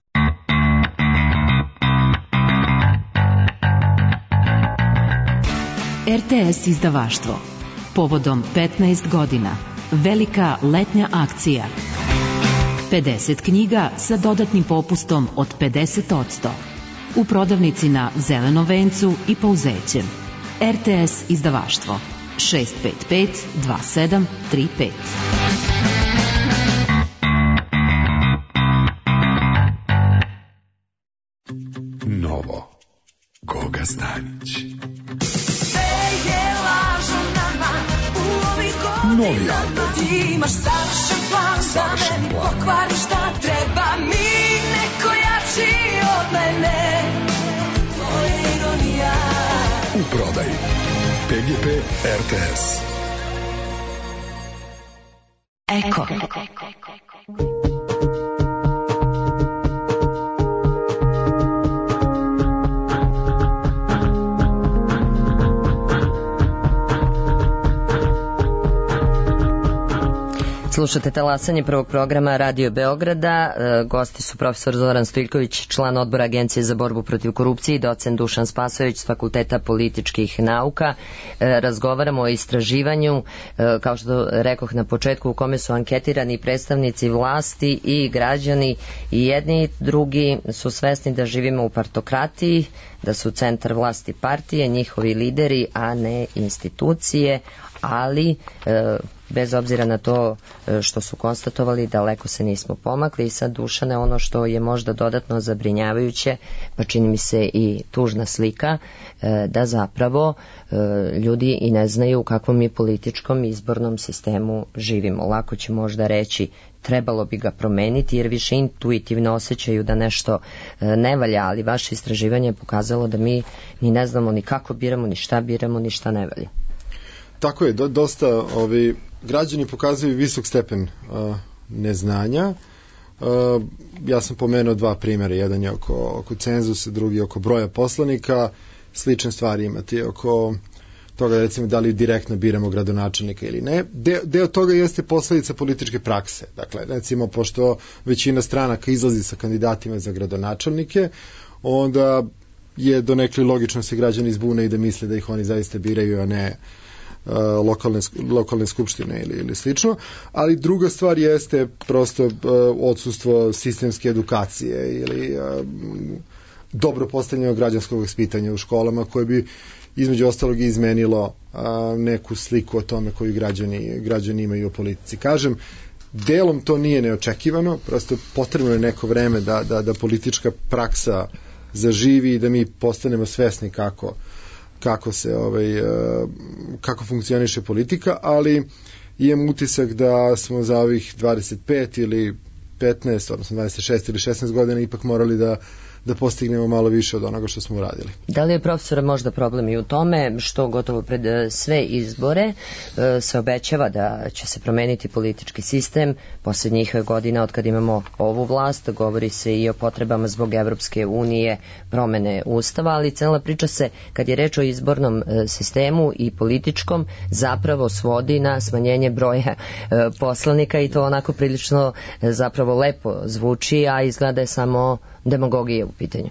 R T S izdavaštvo. Povodom petnaest godina. Velika letnja akcija. pedeset knjiga sa dodatnim popustom od pedeset posto. U prodavnici na Zelenom vencu i Pouzećem. R T S izdavaštvo šest pet pet dva sedam tri pet. Novo. Goga Stanić. Novi album. Imaš savršen plan da meni pokvari šta treba mi, neko jači od mene. To je ironija. U prodaji P G P R T S. Eko. Slušate talasanje prvog programa Radio Beograda. E, gosti su profesor Zoran Stojiljković, član odbora Agencije za borbu protiv korupcije, i docent Dušan Spasojević s Fakulteta političkih nauka. E, razgovaramo o istraživanju, e, kao što rekoh na početku, u kome su anketirani predstavnici vlasti i građani, i jedni i drugi su svesni da živimo u partokratiji, da su centar vlasti partije, njihovi lideri, a ne institucije, ali e, bez obzira na to što su konstatovali, daleko se nismo pomakli. I sad, Dušane, ono što je možda dodatno zabrinjavajuće, pa čini mi se i tužna slika, da zapravo ljudi i ne znaju u kakvom mi političkom izbornom sistemu živimo. Lako će možda reći trebalo bi ga promeniti jer više intuitivno osjećaju da nešto ne valja, ali vaše istraživanje je pokazalo da mi ni ne znamo ni kako biramo, ni šta biramo, ni šta ne valja. Tako je, do, dosta ovi, građani pokazuju visok stepen uh, neznanja. Uh, ja sam pomenuo dva primjera, jedan je oko, oko cenzusa, drugi oko broja poslanika, slične stvari imati oko toga recimo da li direktno biramo gradonačelnika ili ne. De, deo toga jeste posledica političke prakse. Dakle, recimo, pošto većina stranaka izlazi sa kandidatima za gradonačelnike, onda je donekle logično se građani izbune i da misle da ih oni zaista biraju, a ne uh, lokalne, lokalne skupštine ili, ili slično. Ali druga stvar jeste prosto uh, odsustvo sistemske edukacije ili uh, dobro postavljeno građanskog vaspitanja u školama koje bi između ostalog i izmenilo a, neku sliku o tome koju građani, građani imaju o politici. Kažem, delom to nije neočekivano, prosto potrebno je neko vreme da, da, da politička praksa zaživi i da mi postanemo svesni kako, kako se ovaj, a, kako funkcioniše politika, ali imam utisak da smo za ovih dvadeset pet ili petnaest, odnosno dvadeset šest ili šesnaest godina ipak morali da da postignemo malo više od onoga što smo uradili. Da li je profesora možda problem i u tome što gotovo pred sve izbore se obećava da će se promeniti politički sistem posljednjih godina od kad imamo ovu vlast, govori se i o potrebama zbog Evropske unije promene ustava, ali cela priča se kad je reč o izbornom sistemu i političkom zapravo svodi na smanjenje broja poslanika i to onako prilično zapravo lepo zvuči, a izgleda je samo demagogije u pitanju.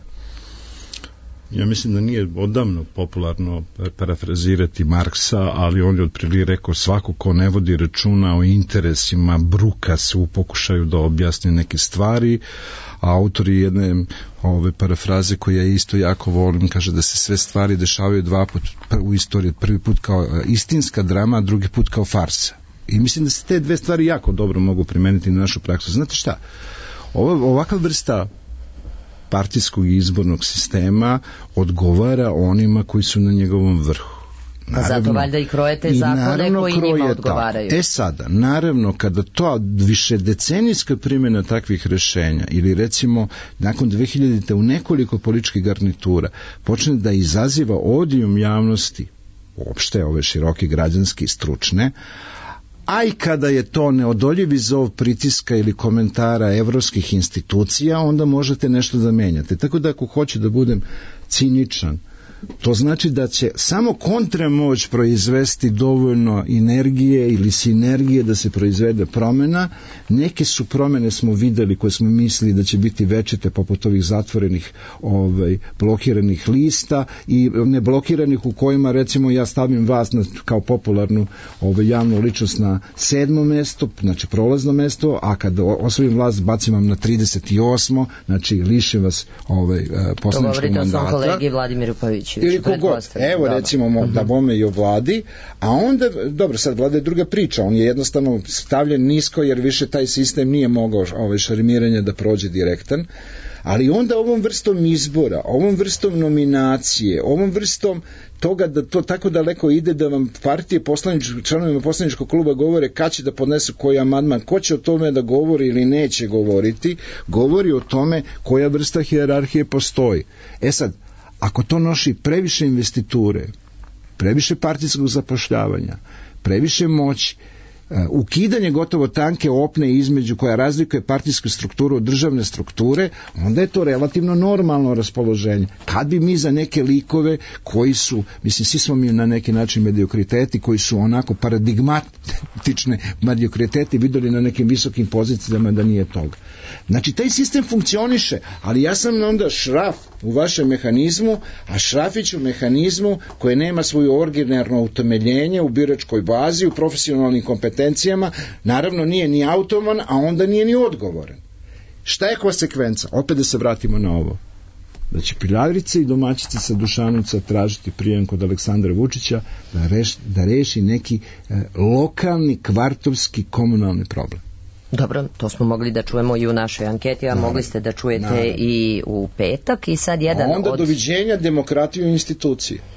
Ja mislim da nije odavno popularno parafrazirati Marksa, ali on je otprilike rekao svako ko ne vodi računa o interesima bruka se u pokušaju da objasni neke stvari, a autori jedne ove parafraze koje ja isto jako volim, kaže da se sve stvari dešavaju dva put u istoriji, prvi put kao istinska drama, a drugi put kao farsa. I mislim da se te dve stvari jako dobro mogu primeniti na našu praksu. Znate šta? Ova, ovakva vrsta partijskog i izbornog sistema odgovara onima koji su na njegovom vrhu. Naravno, a zato valjda i krojete zakone koji njima odgovaraju. Tako. E sada, naravno, kada to više decenijska primjena takvih rešenja ili recimo nakon dve hiljadite u nekoliko političkih garnitura počne da izaziva odijum javnosti, uopšte ove široke građanske i stručne, a i kada je to neodoljivi zov pritiska ili komentara evropskih institucija, onda možete nešto da menjate. Tako da ako hoću da budem ciničan, to znači da će samo kontramoć proizvesti dovoljno energije ili sinergije da se proizvede promena. Neke su promene smo videli koje smo mislili da će biti večite poput ovih zatvorenih ovaj, blokiranih lista i ne blokiranih u kojima recimo ja stavim vas na, kao popularnu ovaj, javnu ličnost na sedmo mesto, znači prolazno mesto, a kad osvojim vlast bacim vam na trideset osmo, znači lišim vas ovaj, poslaničkog mandata. To govorite o svom kolegi Vladimiru Paviću. Ili kogod, evo recimo uh-huh. da bome i o vladi, a onda, dobro, sad vlada je druga priča, on je jednostavno stavljen nisko jer više taj sistem nije mogao ovaj, šarmiranja da prođe direktan, ali onda ovom vrstom izbora, ovom vrstom nominacije, ovom vrstom toga da to tako daleko ide da vam partije poslanič, članovima poslaničkog kluba govore kad će da podnesu koji amandman, ko će o tome da govori ili neće govoriti, govori o tome koja vrsta hijerarhije postoji. E sad, ako to nosi previše investiture, previše partijskog zapošljavanja, previše moći, ukidanje gotovo tanke opne između koja razlikuje partijsku strukturu od državne strukture, onda je to relativno normalno raspoloženje. Kad bi mi za neke likove koji su, mislim, svi smo mi na neki način mediokriteti, koji su onako paradigmatične mediokriteti videli na nekim visokim pozicijama da nije toga. Znači, taj sistem funkcioniše, ali ja sam onda šraf u vašem mehanizmu, a šrafić u mehanizmu koje nema svoju originarno utemeljenje u biračkoj bazi, u profesionalnim kompetencijama, naravno nije ni automan, a onda nije ni odgovoran. Šta je konsekvenca? Opet da se vratimo na ovo. Da će piljarice i domaćice sa Dušanovca tražiti prijem kod Aleksandra Vučića da, reš, da reši neki e, lokalni, kvartovski, komunalni problem. Dobro, to smo mogli da čujemo i u našoj anketi, a no, mogli ste da čujete no. i u petak i sad jedan a onda od... doviđenja demokratiju i institucije.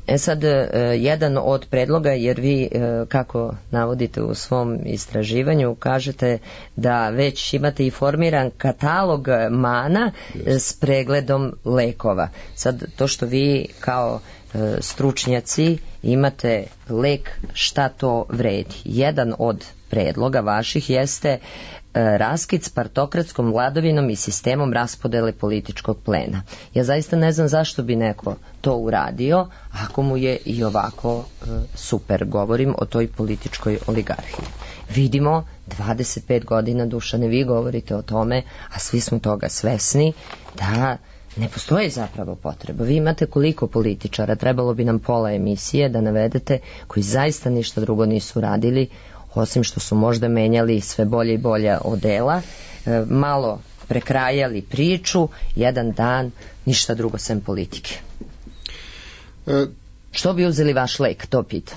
E sad, jedan od predloga, jer vi, kako navodite u svom istraživanju, kažete da već imate i formiran katalog mana s pregledom lekova. Sad, to što vi kao stručnjaci imate lek, šta to vredi? Jedan od predloga vaših jeste raskid s partokratskom vladavinom i sistemom raspodele političkog plena. Ja zaista ne znam zašto bi neko to uradio ako mu je i ovako e, super. Govorim o toj političkoj oligarhiji. Vidimo, dvadeset pet godina, Dušane, vi govorite o tome, a svi smo toga svesni, da ne postoji zapravo potreba. Vi imate koliko političara, trebalo bi nam pola emisije da navedete, koji zaista ništa drugo nisu radili, osim što su možda menjali sve bolje i bolje odela, e, malo prekrajali priču, jedan dan, ništa drugo sem politike. E, Što bi uzeli vaš lek, to pitam.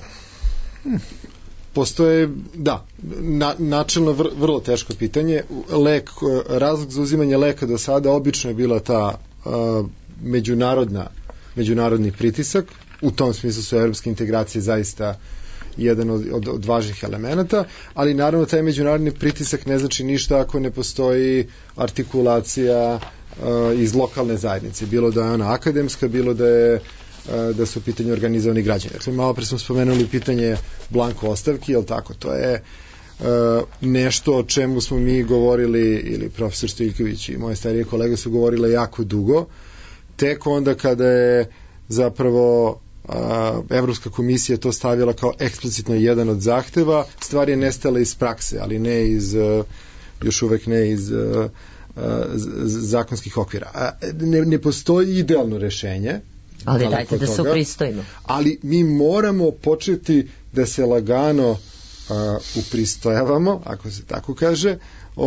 Postoje, da, na, načelno vr, vrlo teško pitanje. Lek, razlog za uzimanje leka do sada obično je bila ta a, međunarodna, međunarodni pritisak. U tom smislu su evropske integracije zaista jedan od, od, od važnih elemenata, ali naravno taj međunarodni pritisak ne znači ništa ako ne postoji artikulacija uh, iz lokalne zajednice, bilo da je ona akademska, bilo da je uh, da su u pitanju organizovani građani. Dakle, malo pre smo spomenuli pitanje blanko ostavki, jel tako, to je uh, nešto o čemu smo mi govorili, ili profesor Stojiljković i moje starije kolege su govorile jako dugo, tek onda kada je zapravo Evropska komisija to stavila kao eksplicitno jedan od zahteva, stvar je nestala iz prakse, ali ne iz, još uvek ne iz zakonskih okvira. Ne, ne postoji idealno rešenje, ali dajte da se upristojimo. Ali mi moramo početi da se lagano uh, upristojavamo, ako se tako kaže,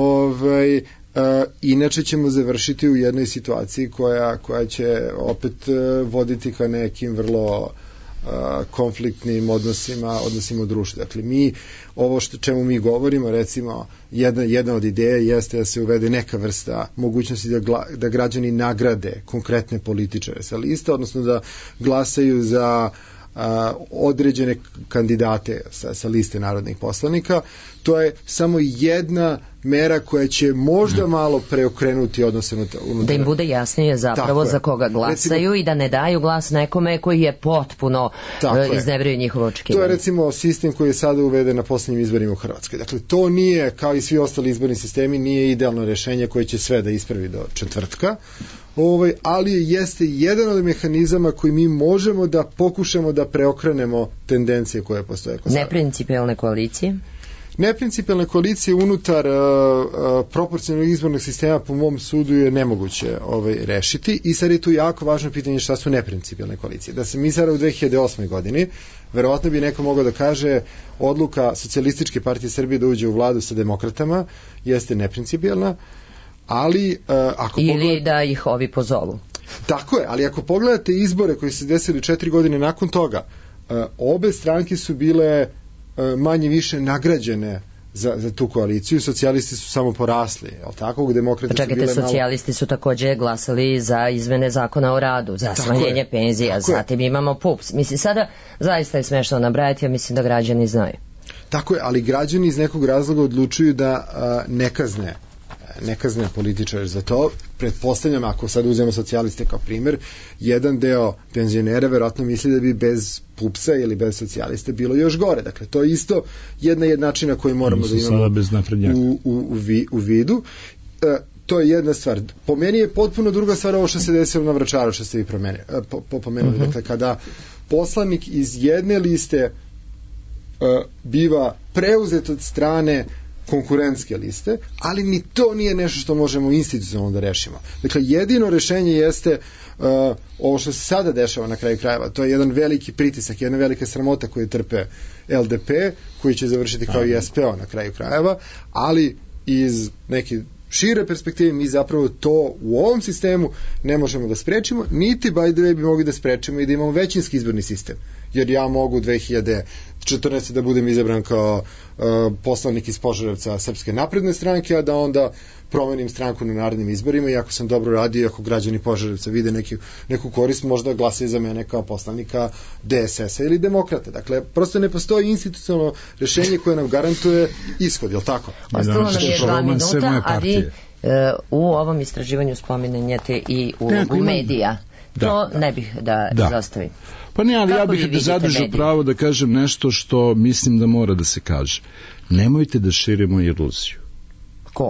ovaj, Uh, inače ćemo završiti u jednoj situaciji koja, koja će opet uh, voditi ka nekim vrlo uh, konfliktnim odnosima, odnosima u društvu. Dakle, mi, ovo što, čemu mi govorimo, recimo, jedna, jedna od ideja jeste da se uvede neka vrsta mogućnosti da, gla, da građani nagrade konkretne političare sa lista, odnosno da glasaju za a, određene kandidate sa, sa liste narodnih poslanika. To je samo jedna mera koja će možda malo preokrenuti odnose unutar. Da im bude jasnije zapravo za koga glasaju. Recimo, i da ne daju glas nekome koji je potpuno iznevrio njihovo očekivanje. To je recimo sistem koji je sada uveden na poslednjim izborima u Hrvatskoj. Dakle, to nije, kao i svi ostali izborni sistemi, nije idealno rešenje koje će sve da ispravi do četvrtka. Ovaj, ali jeste jedan od mehanizama koji mi možemo da pokušamo da preokrenemo tendencije koje postoje. Neprincipijalne koalicije? Neprincipijalne koalicije unutar uh, uh, proporcionalnog izbornog sistema po mom sudu je nemoguće ovaj, rešiti, i sad je tu jako važno pitanje šta su neprincipijalne koalicije. Da se mi sada u dve hiljade osme godini, verovatno bi neko mogao da kaže odluka Socijalističke partije Srbije da uđe u vladu sa demokratama jeste neprincipijalna, ali uh, ako ili pogled... da ih ovi pozovu. Tako je, ali ako pogledate izbore koji se desili četiri godine nakon toga, uh, obe stranke su bile manje više nagrađene za, za tu koaliciju. Socijalisti su samo porasli, je li tako? Demokrate pa čekajte, su bile socijalisti malo... su takođe glasali za izmene zakona o radu, za smanjenje penzija, zatim je. Imamo P U P S. Mislim, sada zaista je smešno nabrajati, ja mislim da građani znaju. Tako je, ali građani iz nekog razloga odlučuju da a, ne kazne ne kazne političar za to. Pretpostavljam, ako sad uzmemo socijaliste kao primer, jedan deo penzionera verovatno misli da bi bez pupsa ili bez socijaliste bilo još gore. Dakle, to je isto jedna jednačina koju moramo da imamo u, u, u, vi, u vidu. E, to je jedna stvar. Po meni je potpuno druga stvar ovo što se desilo na Vračaru, što ste vi promene, po, po, pomenuli. Uh-huh. Dakle, kada poslanik iz jedne liste e, biva preuzet od strane konkurentske liste, ali ni to nije nešto što možemo institucionalno da rešimo. Dakle, jedino rešenje jeste uh, ovo što se sada dešava na kraju krajeva. To je jedan veliki pritisak, jedna velika sramota koju trpe L D P, koji će završiti kao i S P O na kraju krajeva, ali iz neke šire perspektive mi zapravo to u ovom sistemu ne možemo da sprečimo, niti by the way bi mogli da sprečimo i da imamo većinski izborni sistem. Jer ja mogu dve hiljade četrnaeste. da budem izabran kao uh, poslanik iz Požarevca Srpske napredne stranke, a da onda promenim stranku na narednim izborima i ako sam dobro radio, ako građani Požarevca vide neki, neku korist, možda glasaju za mene kao poslanika D S S-a ili demokrata. Dakle, prosto ne postoji institucionalno rešenje koje nam garantuje ishod, je li tako? Ostalo nam je dva minuta, a vi uh, u ovom istraživanju spominjete i ulogu medija. To da. ne bih da, da. izostavim. Pa ne, ali Kako ja bih da zadržu pravo da kažem nešto što mislim da mora da se kaže. Nemojte da širimo iluziju. Ko?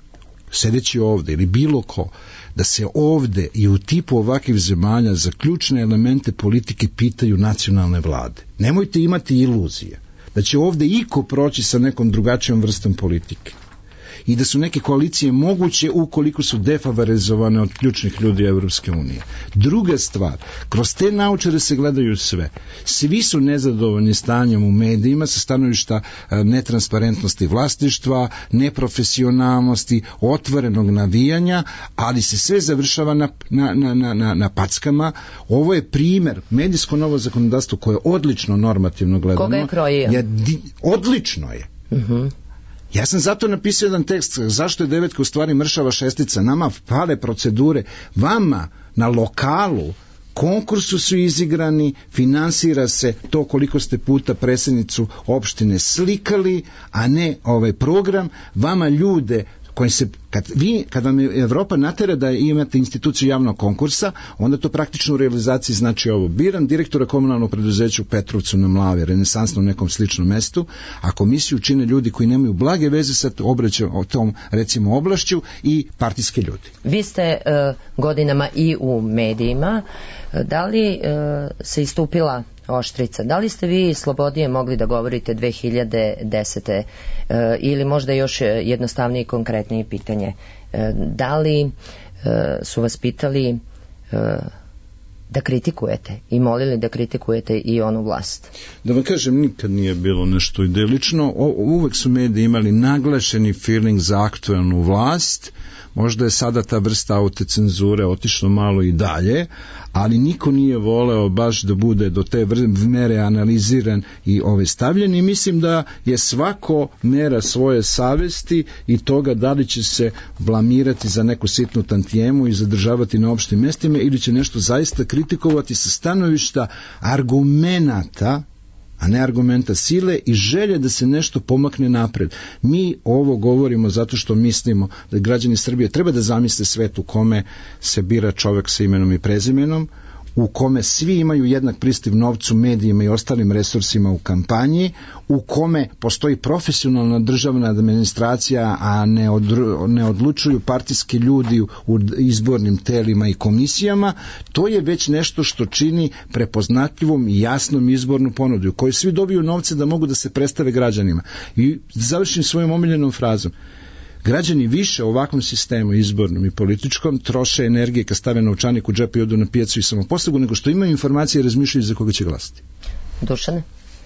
Sedeći ovde ili bilo ko, da se ovde i u tipu ovakvih zemalja za ključne elemente politike pitaju nacionalne vlade. Nemojte imati iluzije da će ovde iko proći sa nekom drugačijom vrstom politike i da su neke koalicije moguće ukoliko su defavorizovane od ključnih ljudi Evropske unije. Druga stvar, kroz te naučare se gledaju sve. Svi su nezadovoljni stanjem u medijima sa stanovišta netransparentnosti vlasništva, neprofesionalnosti, otvorenog navijanja, ali se sve završava na, na, na, na, na packama. Ovo je primer, medijsko novo zakonodavstvo koje je odlično normativno gledano. Koga je krojio? Je, odlično je. Mhm. Ja sam zato napisao jedan tekst, zašto je devetka u stvari mršava šestica, nama fale procedure, vama na lokalu konkursu su izigrani, finansira se to koliko ste puta predsjednicu opštine slikali, a ne ovaj program, vama ljude koji se, kad, vi, kad vam je Evropa natera da imate instituciju javnog konkursa, onda to praktično u realizaciji znači ovo. Biram direktora komunalnog preduzeća u Petrovcu na Mlavi, renesansno u nekom sličnom mestu, a komisiju čine ljudi koji nemaju blage veze sa obraćom o tom, recimo, oblašću i partijske ljudi. Vi ste uh, godinama i u medijima. Da li uh, se istupila oštrica? Da li ste vi slobodnije mogli da govorite dve hiljade desete. Uh, ili možda još jednostavnije i konkretnije pitanje? Uh, da li uh, su vas pitali uh, da kritikujete i molili da kritikujete i onu vlast? Da vam kažem, nikad nije bilo nešto idilično. O, uvek su mediji imali naglašeni feeling za aktuelnu vlast. Možda je sada ta vrsta autocenzure otišlo malo i dalje, ali niko nije voleo baš da bude do te mere analiziran i ove stavljen i mislim da je svako mera svoje savesti i toga da li će se blamirati za neku sitnu tantijemu i zadržavati na opštim mestima ili će nešto zaista kritikovati sa stanovišta argumenata, a ne argumenta sile i želje da se nešto pomakne napred. Mi ovo govorimo zato što mislimo da građani Srbije treba da zamisle svet u kome se bira čovek sa imenom i prezimenom, u kome svi imaju jednak pristup novcu, medijima i ostalim resursima u kampanji, u kome postoji profesionalna državna administracija, a ne, odru, ne odlučuju partijski ljudi u izbornim telima i komisijama. To je već nešto što čini prepoznatljivom i jasnom izbornu ponudu, koju svi dobiju novce da mogu da se predstave građanima. I završim svojom omiljenom frazom. Građani više u ovakvom sistemu izbornom i političkom troše energije kad stave novčanik u džep i odu na pijacu i samoposlagu nego što imaju informacije i razmišljaju za koga će glasiti. Dušane,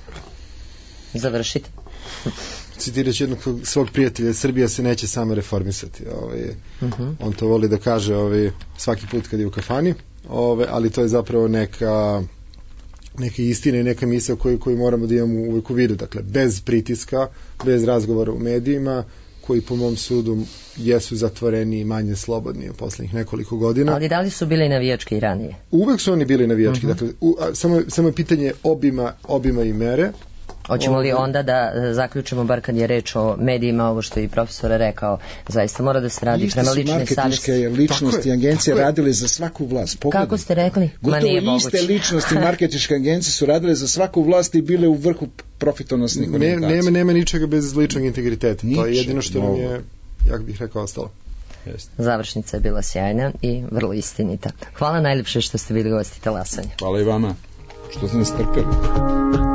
završite. Citirat ću jednog svog prijatelja, Srbija se neće sama reformisati. Ovaj, uh-huh. On to voli da kaže ovaj, svaki put kad je u kafani, ovaj, ali to je zapravo neka neke istine i neka misao koju, koju moramo da imamo uvijek u vidu. Dakle, bez pritiska, bez razgovora u medijima, koji po mom sudu jesu zatvoreni i manje slobodni u poslednjih nekoliko godina. Ali da li su bili navijački i ranije? Uvek su oni bili navijački. Uh-huh. Dakle, u, a, samo, samo je pitanje obima, obima i mere. Hoćemo li onda da zaključimo, bar kad je reč o medijima, ovo što je i profesor rekao, zaista mora da se radi prema ličnoj savjesti. Iste su marketinške ličnosti je, agencije radile za svaku vlast. Pogledaj. Kako ste rekli? Gotovo Ma nije moguće. Iste ličnosti marketinške agencije su radile za svaku vlast i bile u vrhu profitonosnih komunikacija. Nema, nema ničega bez ličnog integriteta. Ničeg, to je jedino što nam je, jak bih rekao, ostalo. Jeste. Završnica je bila sjajna i vrlo istinita. Hvala najljepše što ste bili gosti Talasanja. Hvala i vama što ste nas trpeli.